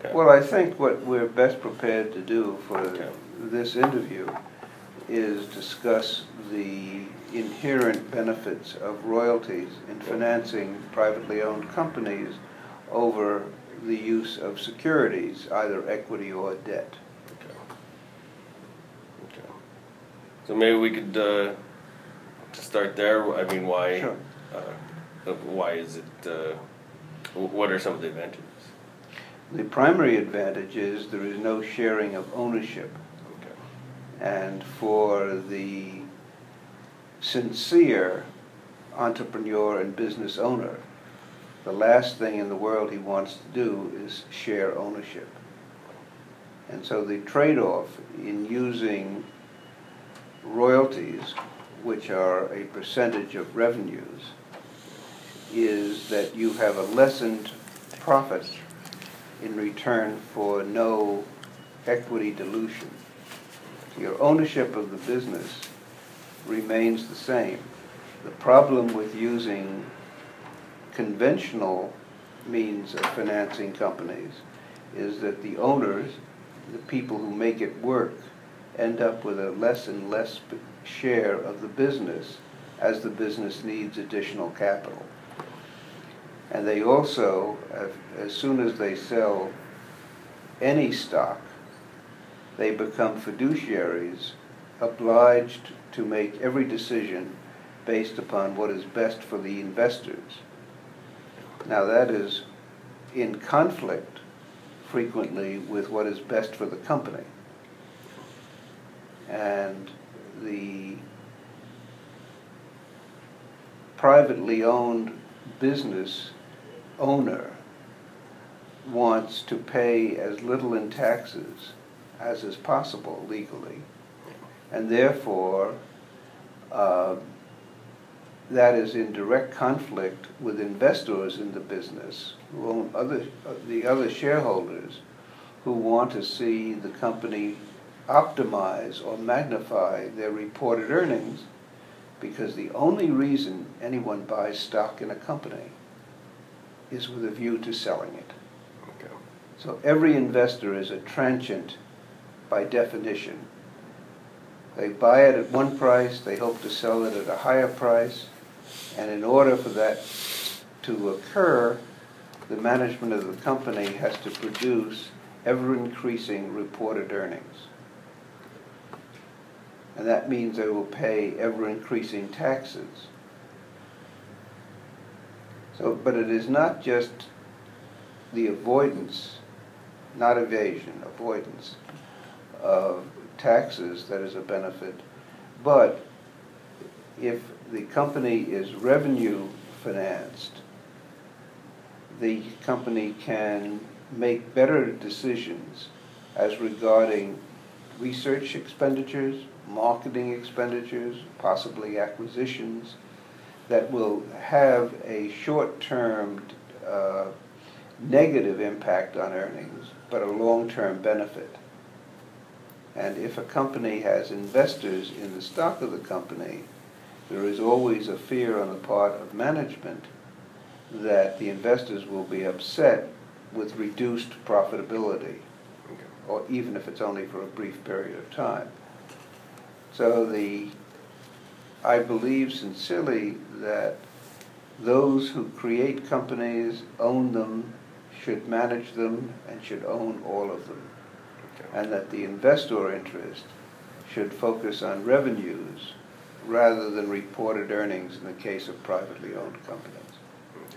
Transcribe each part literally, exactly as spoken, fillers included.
Okay. Well, I think what we're best prepared to do for Okay. this interview is discuss the inherent benefits of royalties in financing privately owned companies over the use of securities, either equity or debt. Okay. Okay. So maybe we could uh, to start there. I mean, why? Sure. Uh, why is it? Uh, what are some of the advantages? The primary advantage is there is no sharing of ownership. Okay. And for the sincere entrepreneur and business owner, the last thing in the world he wants to do is share ownership. And so the trade-off in using royalties, which are a percentage of revenues, is that you have a lessened profit in return for no equity dilution. Your ownership of the business remains the same. The problem with using conventional means of financing companies is that the owners, the people who make it work, end up with a less and less share of the business as the business needs additional capital. And they also, as soon as they sell any stock, they become fiduciaries obliged to make every decision based upon what is best for the investors. Now that is in conflict frequently with what is best for the company. And the privately owned business owner wants to pay as little in taxes as is possible legally, and therefore uh, that is in direct conflict with investors in the business who own other uh, the other shareholders who want to see the company optimize or magnify their reported earnings, because the only reason anyone buys stock in a company is with a view to selling it. Okay. So every investor is a transient by definition. They buy it at one price, they hope to sell it at a higher price, and in order for that to occur, the management of the company has to produce ever-increasing reported earnings. And that means they will pay ever-increasing taxes. So, but it is not just the avoidance, not evasion, avoidance of taxes that is a benefit, but if the company is revenue financed, the company can make better decisions as regarding research expenditures, marketing expenditures, possibly acquisitions, that will have a short-term uh, negative impact on earnings, but a long-term benefit. And if a company has investors in the stock of the company, there is always a fear on the part of management that the investors will be upset with reduced profitability, or even if it's only for a brief period of time. So the, I believe sincerely that those who create companies, own them, should manage them, and should own all of them. Okay. And that the investor interest should focus on revenues rather than reported earnings in the case of privately owned companies. Okay.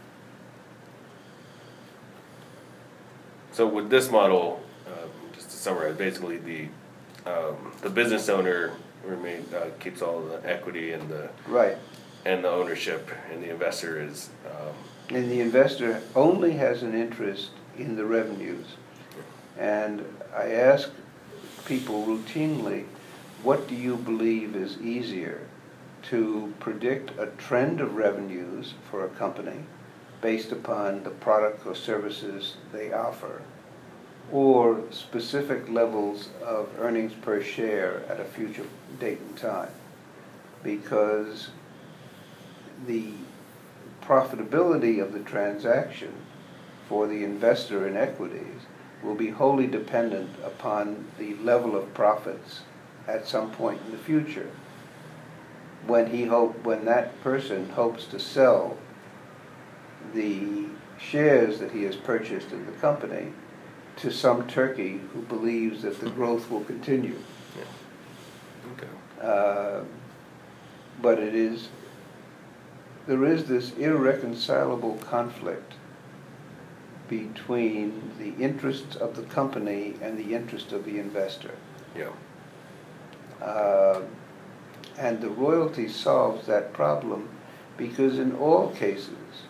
So with this model, um, just to summarize, basically the um, the business owner remain uh, keeps all the equity and the right and the ownership, and the investor is. Um, and the investor only has an interest in the revenues. And I ask people routinely, what do you believe is easier, to predict a trend of revenues for a company based upon the product or services they offer, or specific levels of earnings per share at a future date and time? Because the profitability of the transaction for the investor in equities will be wholly dependent upon the level of profits at some point in the future, when he hope when that person hopes to sell the shares that he has purchased in the company to some turkey who believes that the growth will continue. Yeah. Okay. Uh, but it is, there is this irreconcilable conflict between the interests of the company and the interest of the investor. Yeah. Uh, and the royalty solves that problem, because in all cases,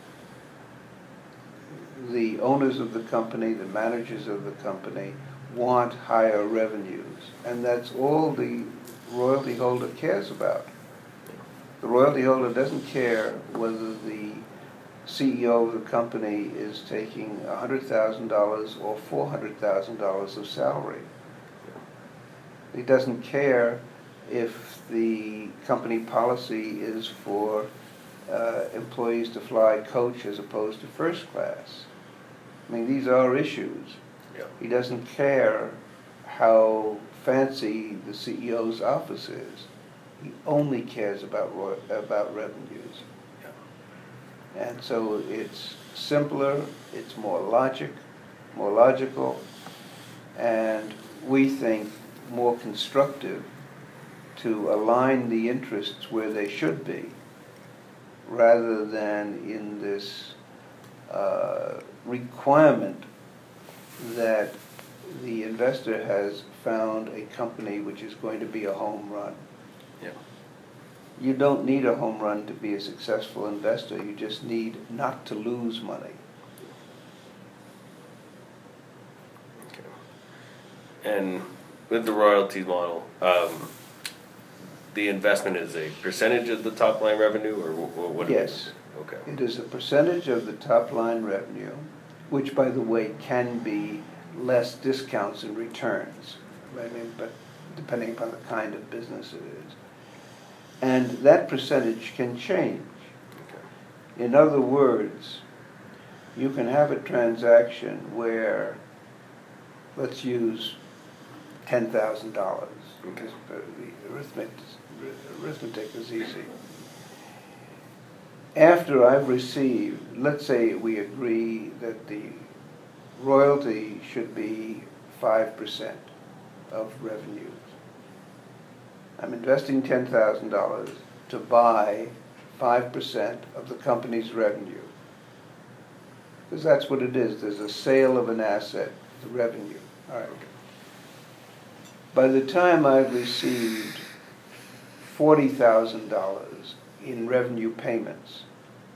the owners of the company, the managers of the company, want higher revenues. And that's all the royalty holder cares about. The royalty holder doesn't care whether the C E O of the company is taking one hundred thousand dollars or four hundred thousand dollars of salary. He doesn't care if the company policy is for uh, employees to fly coach as opposed to first class. I mean, these are issues. Yeah. He doesn't care how fancy the C E O's office is. He only cares about roy- about revenues. Yeah. And so it's simpler, it's more logic, more logical, and we think more constructive to align the interests where they should be, rather than in this uh, requirement that the investor has found a company which is going to be a home run. Yeah. You don't need a home run to be a successful investor. You just need not to lose money. Okay. And with the royalty model, um, the investment is a percentage of the top line revenue, or what? what Yes. Okay. It is a percentage of the top line revenue, which, by the way, can be less discounts and returns. I mean, but depending upon the kind of business it is. And that percentage can change. Okay. In other words, you can have a transaction where, let's use ten thousand dollars. Okay. The arithmetic, arithmetic is easy. After I've received, let's say we agree that the royalty should be five percent of revenues. I'm investing ten thousand dollars to buy five percent of the company's revenue. Because that's what it is. There's a sale of an asset, the revenue. All right. By the time I've received forty thousand dollars in revenue payments,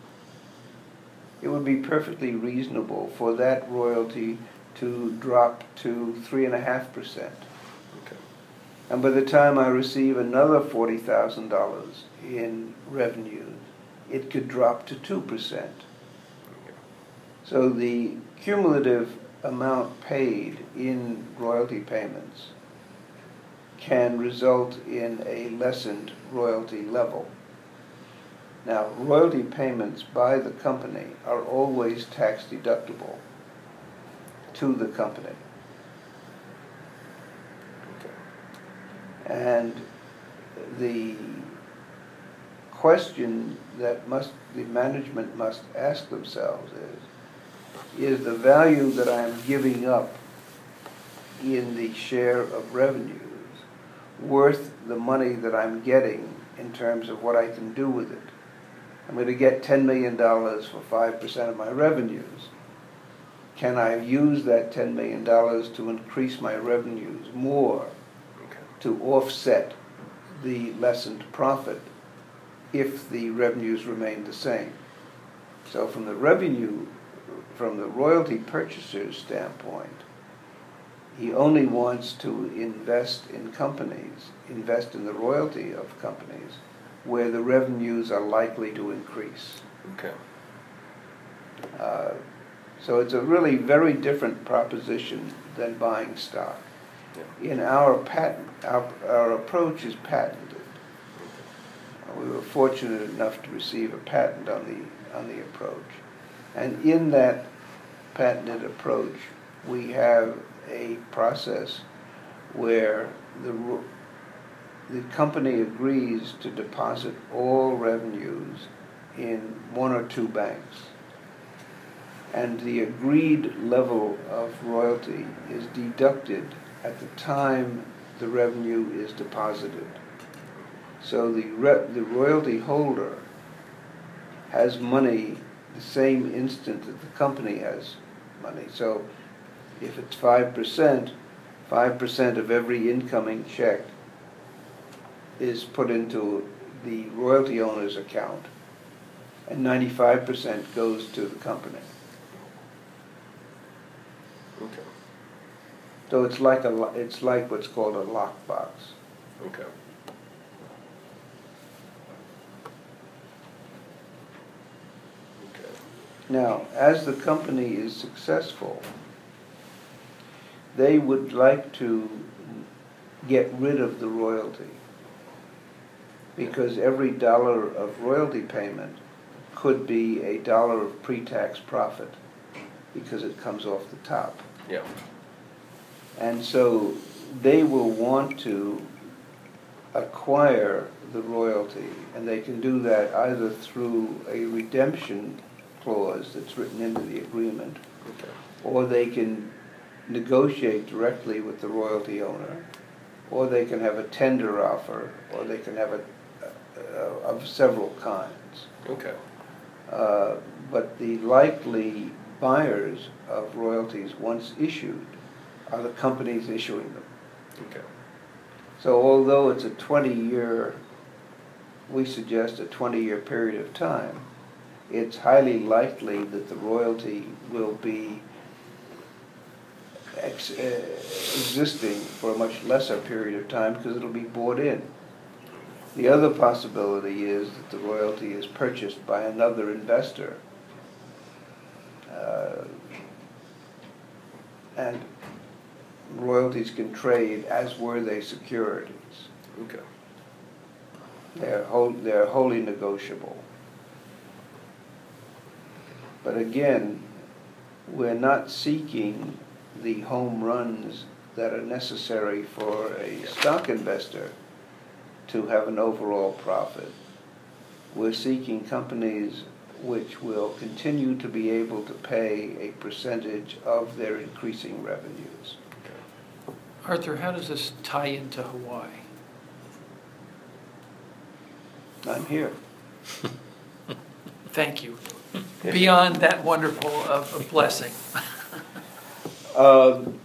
it would be perfectly reasonable for that royalty to drop to three and a half percent. Okay. And by the time I receive another forty thousand dollars in revenues, it could drop to two percent. Okay. So the cumulative amount paid in royalty payments can result in a lessened royalty level. Now, royalty payments by the company are always tax deductible to the company. Okay. And the question that must the management must ask themselves is, is the value that I'm giving up in the share of revenues worth the money that I'm getting in terms of what I can do with it? I'm going to get ten million dollars for five percent of my revenues. Can I use that ten million dollars to increase my revenues more Okay. to offset the lessened profit if the revenues remain the same? So from the revenue, from the royalty purchaser's standpoint, he only wants to invest in companies, invest in the royalty of companies where the revenues are likely to increase. Okay. Uh, so it's a really very different proposition than buying stock. Yeah. In our patent, our, our approach is patented. Uh, we were fortunate enough to receive a patent on the on the approach, and in that patented approach, we have a process where the, the company agrees to deposit all revenues in one or two banks. And the agreed level of royalty is deducted at the time the revenue is deposited. So the, re the royalty holder has money the same instant that the company has money. So if it's five percent, five percent of every incoming check is put into the royalty owner's account, and ninety-five percent goes to the company. Okay. So it's like a lo- it's like what's called a lockbox. Okay. Okay. Now, as the company is successful, they would like to get rid of the royalty, because every dollar of royalty payment could be a dollar of pre-tax profit, because it comes off the top. Yeah. And so they will want to acquire the royalty, and they can do that either through a redemption clause that's written into the agreement, Okay. or they can negotiate directly with the royalty owner, or they can have a tender offer, or they can have a, uh, of several kinds. Okay. Uh, but the likely buyers of royalties, once issued, are the companies issuing them. Okay. So although it's a twenty-year, we suggest a twenty-year period of time, it's highly likely that the royalty will be ex uh, existing for a much lesser period of time because it'll be bought in. The other possibility is that the royalty is purchased by another investor. Uh, and royalties can trade as were they securities. Okay. They're, whole, they're wholly negotiable. But again, we're not seeking the home runs that are necessary for a stock investor to have an overall profit. We're seeking companies which will continue to be able to pay a percentage of their increasing revenues. Arthur, how does this tie into Hawaii? I'm here. Thank you. Beyond that wonderful of a blessing. Um,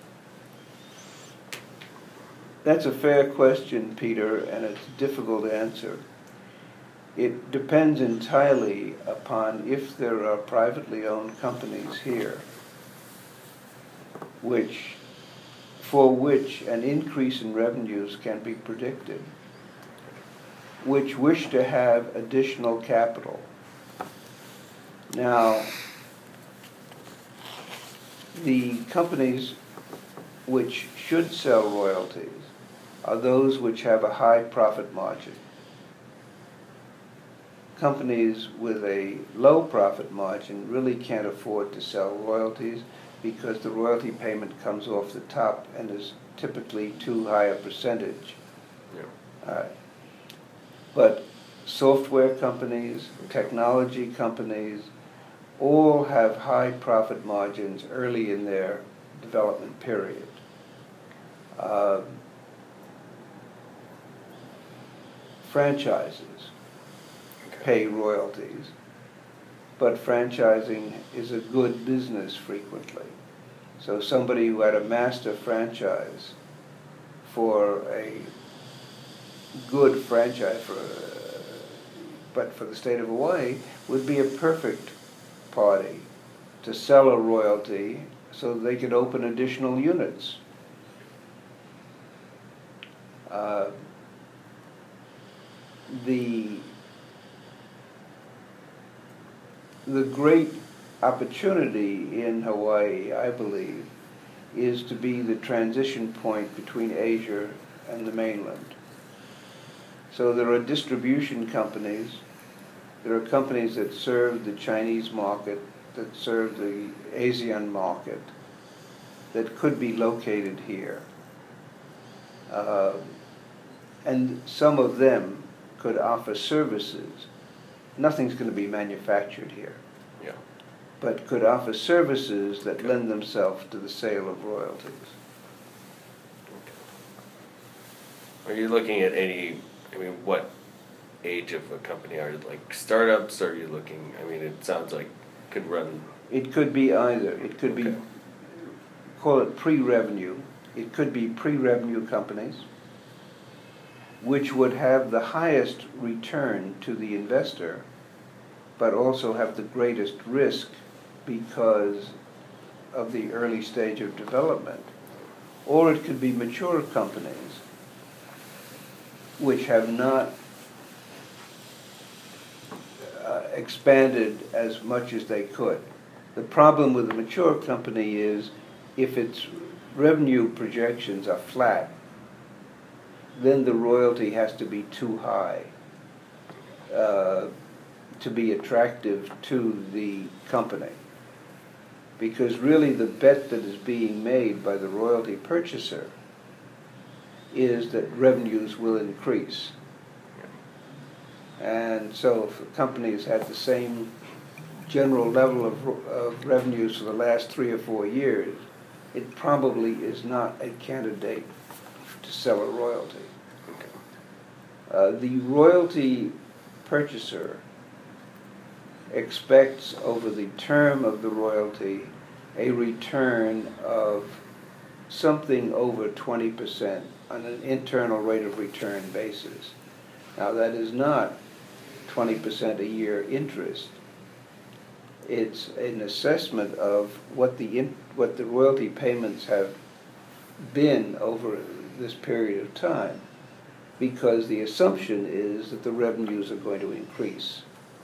that's a fair question, Peter, and it's a difficult answer. It depends entirely upon if there are privately owned companies here which, for which an increase in revenues can be predicted, which wish to have additional capital. Now, the companies which should sell royalties are those which have a high profit margin. Companies with a low profit margin really can't afford to sell royalties because the royalty payment comes off the top and is typically too high a percentage. Yeah. Uh, but software companies, technology companies, all have high profit margins early in their development period. Uh, franchises pay royalties, but franchising is a good business frequently. So somebody who had a master franchise for a good franchise, for, uh, but for the state of Hawaii, would be a perfect party to sell a royalty so they could open additional units. Uh, the the great opportunity in Hawaii, I believe, is to be the transition point between Asia and the mainland. So there are distribution companies. There are companies that serve the Chinese market, that serve the Asian market, that could be located here. Uh, and some of them could offer services. Nothing's going to be manufactured here, Yeah. but could offer services that lend themselves to the sale of royalties. Are you looking at any, I mean, what age of a company are you, like startups, or are you looking, I mean, it sounds like could run, It could be either. It could be, Okay. call it pre-revenue. It could be pre-revenue companies, which would have the highest return to the investor, but also have the greatest risk because of the early stage of development. Or it could be mature companies, which have not uh, expanded as much as they could. The problem with a mature company is if its revenue projections are flat, then the royalty has to be too high uh, to be attractive to the company. Because really the bet that is being made by the royalty purchaser is that revenues will increase. And so if a company has had the same general level of, of revenues for the last three or four years, it probably is not a candidate to sell a royalty. Uh, the royalty purchaser expects over the term of the royalty a return of something over twenty percent on an internal rate of return basis. Now that is not twenty percent a year interest. It's an assessment of what the in, what the royalty payments have been over this period of time, because the assumption is that the revenues are going to increase.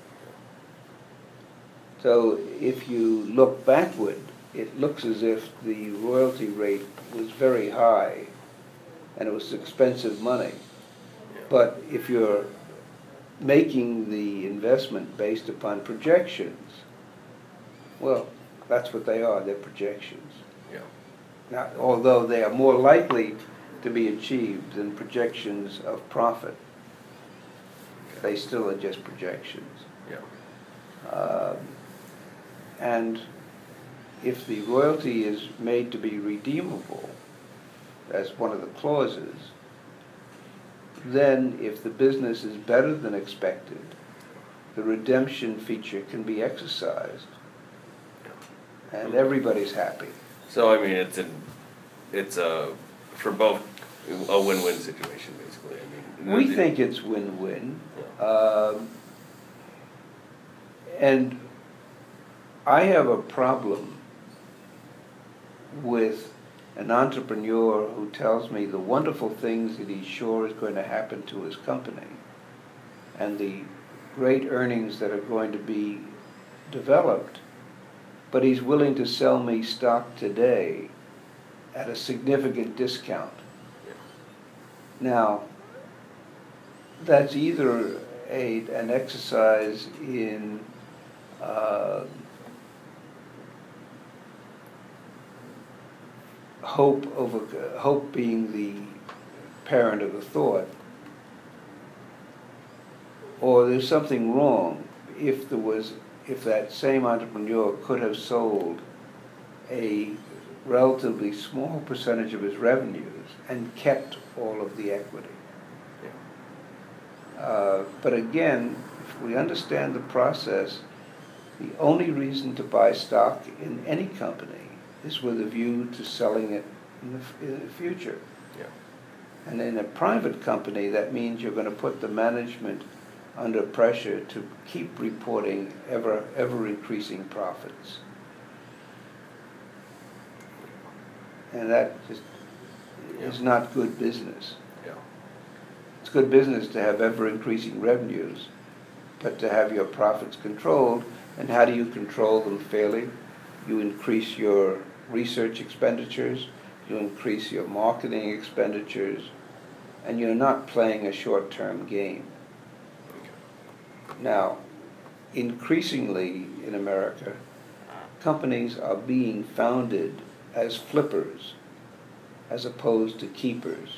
So if you look backward, it looks as if the royalty rate was very high and it was expensive money. But if you're making the investment based upon projections, well, that's what they are, they're projections. yeah, Now, although they are more likely to be achieved than projections of profit, they still are just projections. yeah, Um, and if the royalty is made to be redeemable as one of the clauses, then if the business is better than expected, the redemption feature can be exercised and everybody's happy. So I mean, it's an, it's a, for both, a win-win situation, basically, I mean. We the- think it's win-win. Yeah. Um, and I have a problem with an entrepreneur who tells me the wonderful things that he's sure is going to happen to his company and the great earnings that are going to be developed, but he's willing to sell me stock today at a significant discount. Now, that's either a, an exercise in uh, hope over hope being the parent of the thought, or there's something wrong if there was if that same entrepreneur could have sold a relatively small percentage of his revenues and kept all of the equity. Yeah. Uh, but again, if we understand the process, the only reason to buy stock in any company is with a view to selling it in the, in the future. Yeah. And in a private company, that means you're going to put the management under pressure to keep reporting ever, ever increasing profits. And that just is not good business. Yeah. It's good business to have ever increasing revenues, but to have your profits controlled. And how do you control them fairly? You increase your research expenditures, you increase your marketing expenditures, and you're not playing a short-term game. Now, increasingly in America, companies are being founded as flippers as opposed to keepers,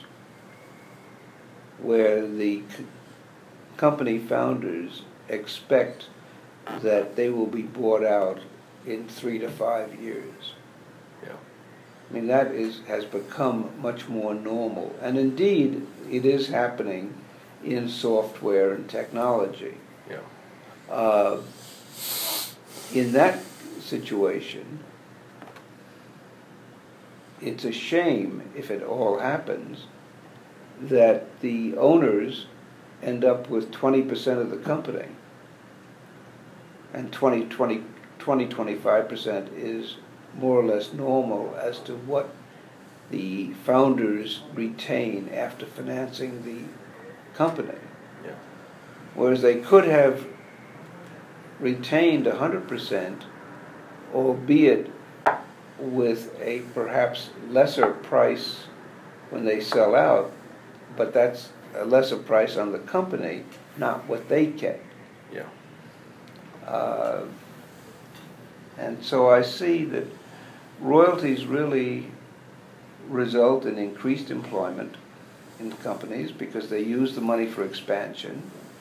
where the c- company founders expect that they will be bought out in three to five years. Yeah. I mean, that is, has become much more normal. And indeed, it is happening in software and technology. Yeah. Uh, in that situation, it's a shame, if it all happens, that the owners end up with twenty percent of the company. And twenty, twenty, twenty, twenty-five percent is more or less normal as to what the founders retain after financing the company. Yeah. Whereas they could have retained one hundred percent, albeit with a perhaps lesser price when they sell out, but that's a lesser price on the company, not what they kept. Yeah. Uh, and so I see that royalties really result in increased employment in companies because they use the money for expansion.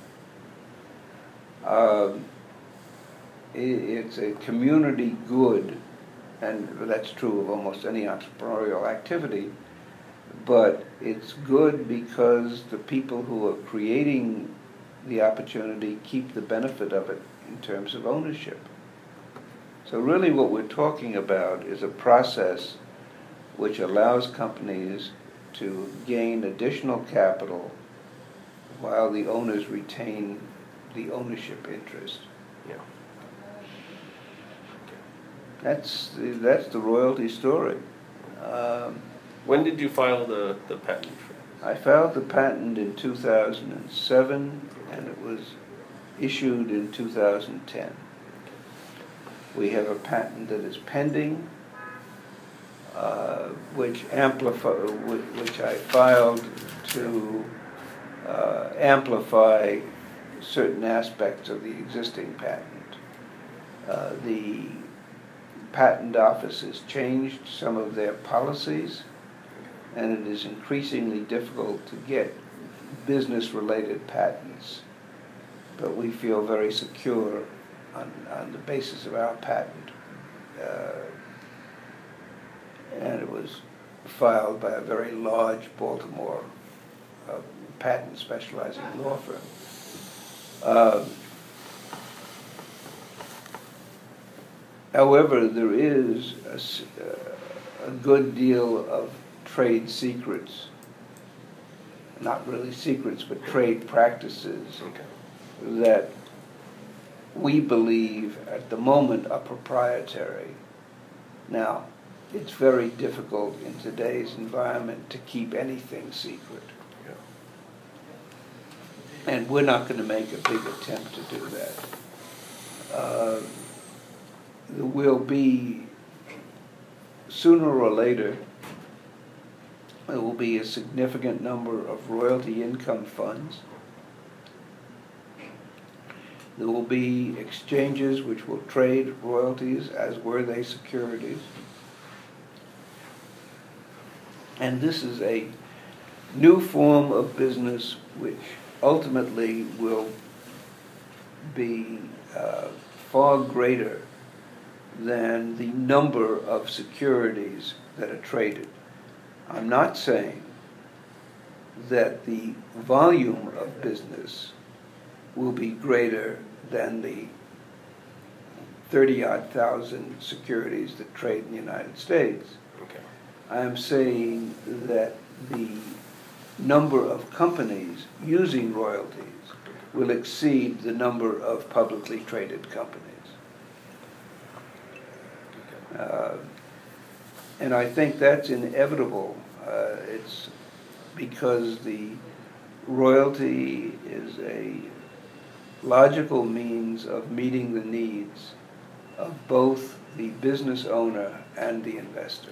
Um, it, it's a community good, and that's true of almost any entrepreneurial activity, but it's good because the people who are creating the opportunity keep the benefit of it in terms of ownership. So really what we're talking about is a process which allows companies to gain additional capital while the owners retain the ownership interest. Yeah. That's the, that's the royalty story. Um, When did you file the, the patent for I filed the patent in two thousand seven, and it was issued in two thousand ten. We have a patent that is pending, uh, which amplify, which I filed to uh, amplify certain aspects of the existing patent. Uh, the patent office has changed some of their policies, and it is increasingly difficult to get business-related patents. But we feel very secure on, on the basis of our patent. Uh, and it was filed by a very large Baltimore uh, patent specializing law firm. Uh, however, there is a, s- uh, a good deal of trade secrets, not really secrets, but trade practices Okay. that we believe at the moment are proprietary. Now, it's very difficult in today's environment to keep anything secret. Yeah. And we're not going to make a big attempt to do that. Uh, there will be, sooner or later, there will be a significant number of royalty income funds. There will be exchanges which will trade royalties as were they securities. And this is a new form of business which ultimately will be uh, far greater than the number of securities that are traded. I'm not saying that the volume of business will be greater than the thirty-odd thousand securities that trade in the United States. Okay. I'm saying that the number of companies using royalties will exceed the number of publicly traded companies. Uh, and I think that's inevitable. Uh, it's because the royalty is a logical means of meeting the needs of both the business owner and the investor.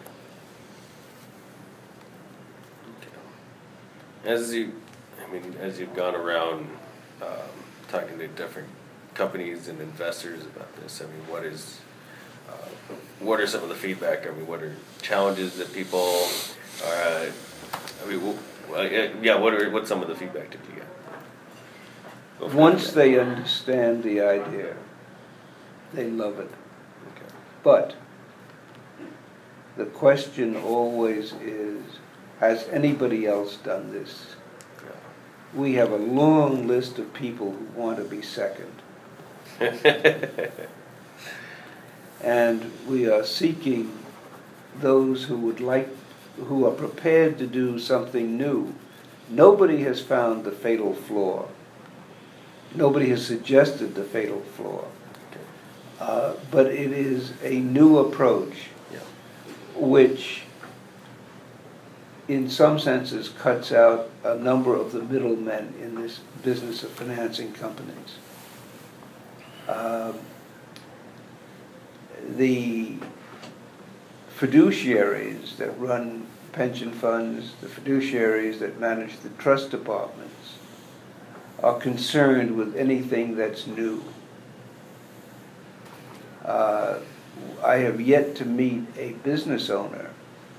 As you, I mean, as you've gone around um, talking to different companies and investors about this, I mean, what is, uh, what are some of the feedback? I mean, what are challenges that people are, uh, I mean, wh- well, yeah, yeah, what are, what's some of the feedback did you get? Go for Once it. they understand the idea, they love it. Okay. But the question always is, has anybody else done this? We have a long list of people who want to be second. And we are seeking those who would like, who are prepared to do something new. Nobody has found the fatal flaw. Nobody has suggested the fatal flaw. Uh, but it is a new approach, Yeah. which in some senses cuts out a number of the middlemen in this business of financing companies. Um, the fiduciaries that run pension funds, the fiduciaries that manage the trust departments, are concerned with anything that's new. Uh, I have yet to meet a business owner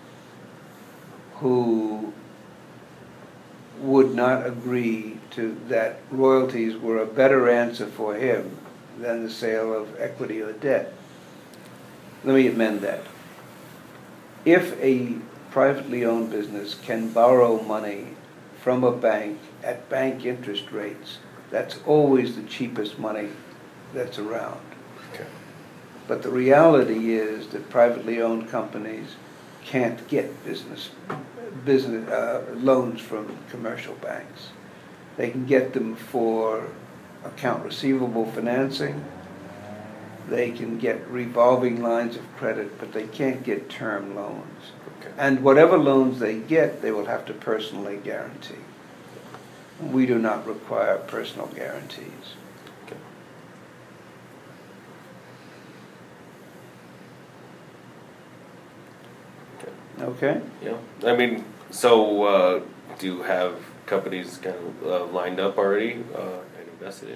who would not agree to that royalties were a better answer for him than the sale of equity or debt. Let me amend that. If a privately owned business can borrow money from a bank at bank interest rates, that's always the cheapest money that's around. Okay. But the reality is that privately owned companies can't get business, business uh, loans from commercial banks. They can get them for account receivable financing. They can get revolving lines of credit, but they can't get term loans. Okay. And whatever loans they get, they will have to personally guarantee. We do not require personal guarantees. Okay. Okay? Yeah, I mean, so, uh, do you have companies kind of uh, lined up already, uh, and invested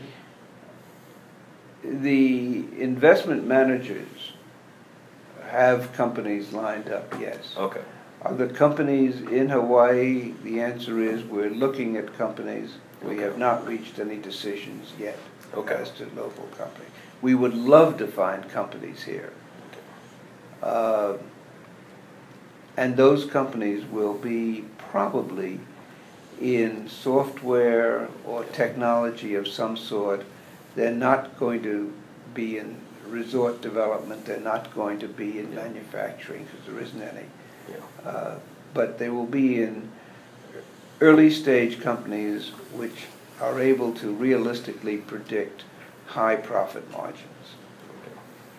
in? The investment managers have companies lined up, yes. Okay, Are the companies in Hawaii? The answer is we're looking at companies. We have not reached any decisions yet Okay. as to local company. We would love to find companies here. Uh, and those companies will be probably in software or technology of some sort. They're not going to be in resort development. They're not going to be in manufacturing because there isn't any. yeah, Uh, but they will be in early stage companies which are able to realistically predict high profit margins. okay.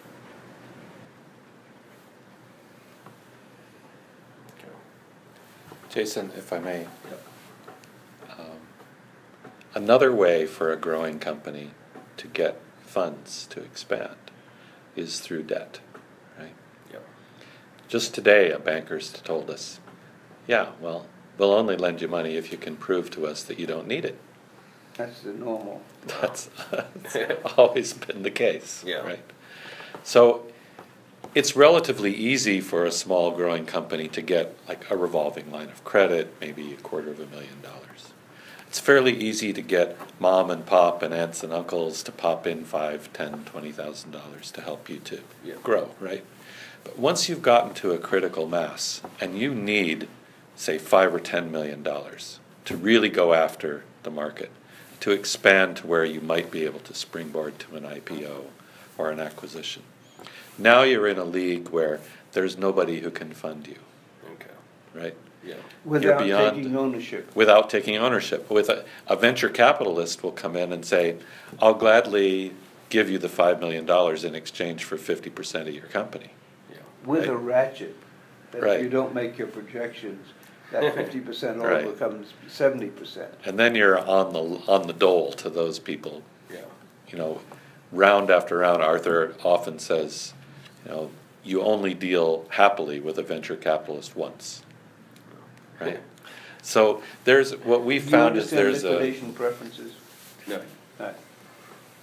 Okay. Jason, if I may, Yep. um, another way for a growing company to get funds to expand is through debt, right? Yep. Just today, a banker's told us, yeah, well, we'll only lend you money if you can prove to us that you don't need it. That's the normal. That's, that's always been the case, Yeah. right? So it's relatively easy for a small growing company to get like a revolving line of credit, maybe a quarter of a million dollars. It's fairly easy to get mom and pop and aunts and uncles to pop in five, ten, twenty thousand dollars to help you to Yeah. grow, right? But once you've gotten to a critical mass and you need, say, five or ten million dollars to really go after the market, to expand to where you might be able to springboard to an I P O or an acquisition. Now you're in a league where there's nobody who can fund you, Okay, right? yeah, Without beyond- taking ownership. Without taking ownership. With a, a venture capitalist will come in and say, I'll gladly give you the five million dollars in exchange for fifty percent of your company. yeah, With Right. a ratchet. That Right. if you don't make your projections, that fifty percent all Right. becomes seventy percent. And then you're on the, on the dole to those people. yeah, You know, round after round, Arthur often says, you know, you only deal happily with a venture capitalist once, right? So there's, what we found is there's Do you a, understand liquidation preferences? no, Right.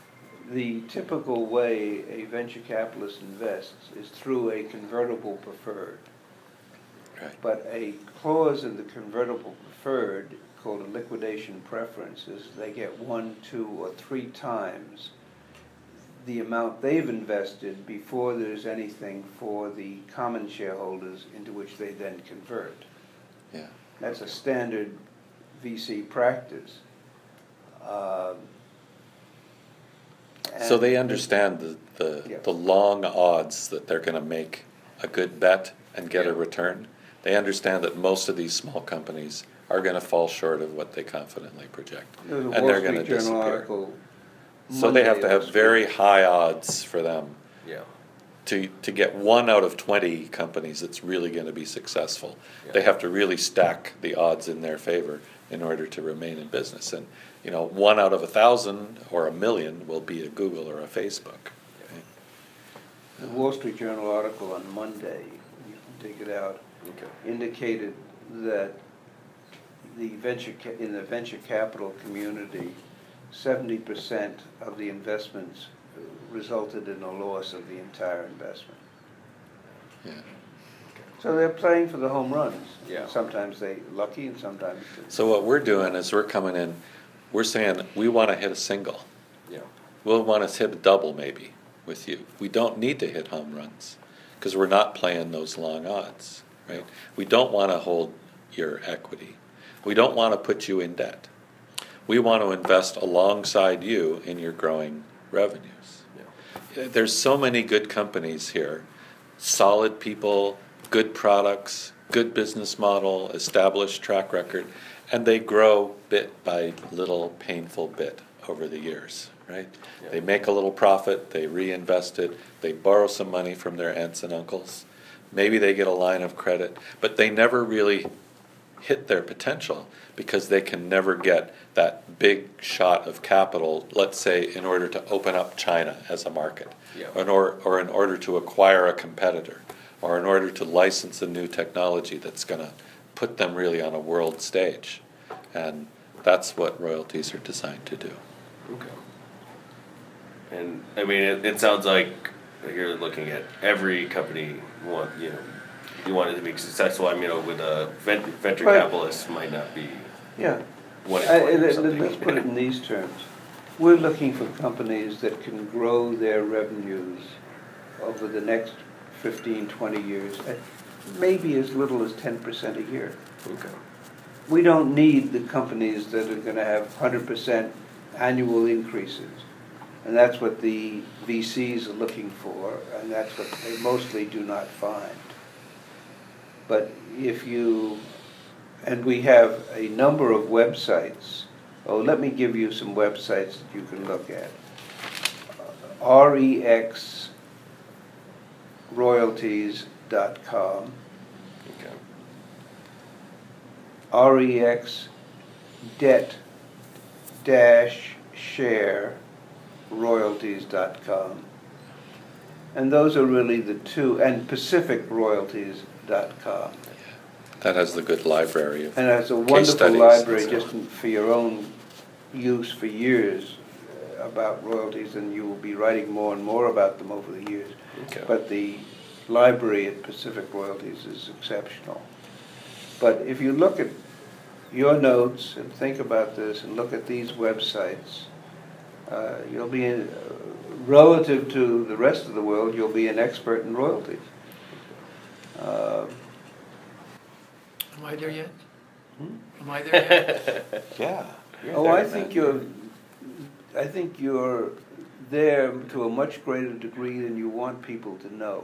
the typical way a venture capitalist invests is through a convertible preferred. Right. But a clause in the convertible preferred called a liquidation preference is they get one, two, or three times the amount they've invested before there's anything for the common shareholders into which they then convert. Yeah. That's a standard V C practice. Um, So they and- understand the, the, Yeah. the long odds that they're gonna make a good bet and get a Yeah. return. They understand that most of these small companies are gonna fall short of what they confidently project. There was a And Wall they're gonna Street Journal disappear. article So they have Monday to of have this very week. high odds for them Yeah. to, to get one out of twenty companies that's really gonna be successful. They Yeah. have to really stack the odds in their favor in order to remain in business. And, you know, one out of a thousand or a million will be a Google or a Facebook. right? The Wall Street Journal article on Monday, you can take it out, Okay. indicated that the venture, ca- in the venture capital community, seventy percent of the investments resulted in a loss of the entire investment. Yeah. So they're playing for the home runs. Yeah. Sometimes they lucky and sometimes. So what we're doing is we're coming in, we're saying, we wanna hit a single. Yeah. We'll wanna hit a double maybe with you. We don't need to hit home runs, cause we're not playing those long odds, right? We don't wanna hold your equity. We don't wanna put you in debt. We wanna invest alongside you in your growing revenues. Yeah. There's so many good companies here, solid people, good products, good business model, established track record, and they grow bit by little painful bit over the years, right? Yeah. They make a little profit, they reinvest it, they borrow some money from their aunts and uncles, maybe they get a line of credit, but they never really hit their potential because they can never get that big shot of capital, let's say, in order to open up China as a market, Yeah. or, in or, or in order to acquire a competitor, or in order to license a new technology that's going to put them really on a world stage. And that's what royalties are designed to do. Okay. And, I mean, it, it sounds like you're looking at every company, you want, you know, you want it to be successful. I mean, you know, with a ven- venture Right. capitalists might not be Yeah. one in I- twenty or and something. Let's put it in these terms. We're looking for companies that can grow their revenues over the next fifteen, twenty years at maybe as little as ten percent a year. Okay. We don't need the companies that are gonna have one hundred percent annual increases. And that's what the V Cs are looking for, and that's what they mostly do not find. But if you, and we have a number of websites. Oh, let me give you some websites that you can look at. R E X royalties dot com, Okay. R E X debt dash share royalties dot com. And those are really the two, and pacific royalties dot com. That has the good library of And it's a case wonderful studies. library So- just for your own use for years uh, about royalties, and you will be writing more and more about them over the years. Okay. But the library at Pacific Royalties is exceptional. But if you look at your notes and think about this and look at these websites, uh, you'll be, in, uh, relative to the rest of the world, you'll be an expert in royalties. Uh, Am I there yet? Hmm? Am I there yet? Yeah. you're Oh, there, I man. think you're, I think you're there to a much greater degree than you want people to know.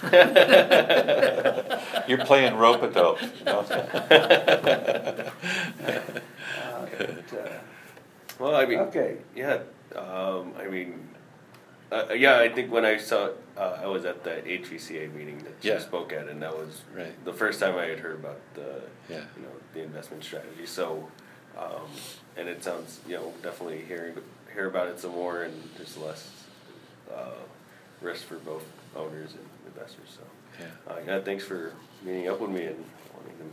You're playing rope-a-dope. No. Uh, but, Well, I uh, mean, Okay, yeah, um, I mean, uh, yeah, I think when I saw, uh, I was at that H V C A meeting that you Yeah. spoke at, and that was Right. the first time I had heard about the, Yeah. you know, the investment strategy. So, um, and it sounds, you know, definitely hearing hear about it some more, and there's less uh, risk for both owners and investors. So, Yeah. uh, yeah, thanks for meeting up with me and wanting to